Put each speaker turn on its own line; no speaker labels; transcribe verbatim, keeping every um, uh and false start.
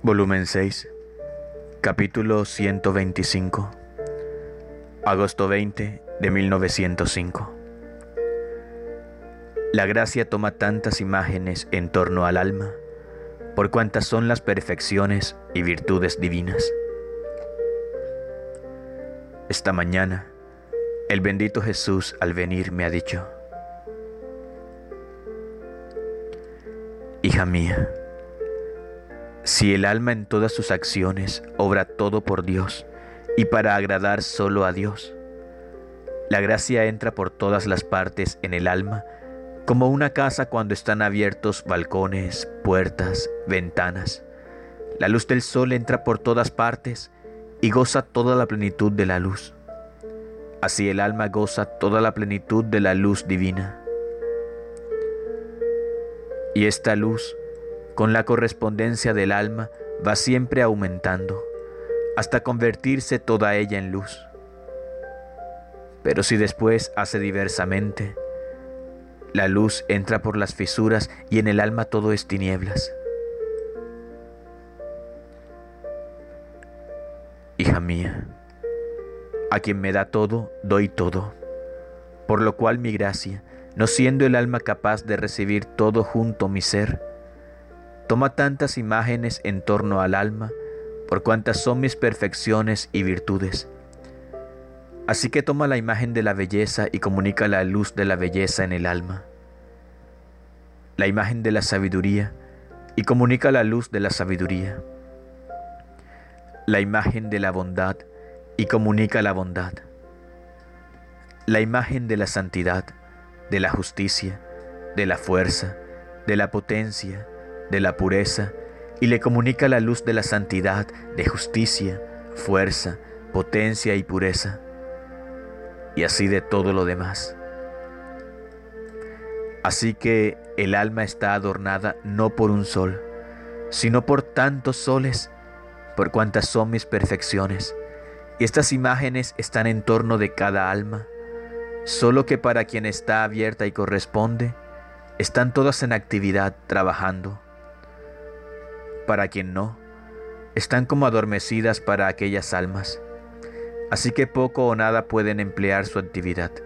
Volumen seis, capítulo ciento veinticinco, agosto veinte de mil novecientos cinco. La gracia toma tantas imágenes en torno al alma, por cuantas son las perfecciones y virtudes divinas. Esta mañana, el bendito Jesús al venir me ha dicho: hija mía, si el alma en todas sus acciones obra todo por Dios y para agradar solo a Dios, la gracia entra por todas las partes en el alma, como una casa cuando están abiertos balcones, puertas, ventanas. La luz del sol entra por todas partes y goza toda la plenitud de la luz. Así el alma goza toda la plenitud de la luz divina. Y esta luz, con la correspondencia del alma, va siempre aumentando, hasta convertirse toda ella en luz. Pero si después hace diversamente, la luz entra por las fisuras y en el alma todo es tinieblas. Hija mía, a quien me da todo, doy todo, por lo cual mi gracia, no siendo el alma capaz de recibir todo junto mi ser, toma tantas imágenes en torno al alma, por cuantas son mis perfecciones y virtudes. Así que toma la imagen de la belleza y comunica la luz de la belleza en el alma, la imagen de la sabiduría y comunica la luz de la sabiduría, la imagen de la bondad y comunica la bondad, la imagen de la santidad, de la justicia, de la fuerza, de la potencia, de la pureza, y le comunica la luz de la santidad, de justicia, fuerza, potencia y pureza, y así de todo lo demás. Así que el alma está adornada no por un sol, sino por tantos soles, por cuantas son mis perfecciones, y estas imágenes están en torno de cada alma, solo que para quien está abierta y corresponde, están todas en actividad trabajando. Para quien no, están como adormecidas para aquellas almas, así que poco o nada pueden emplear su actividad.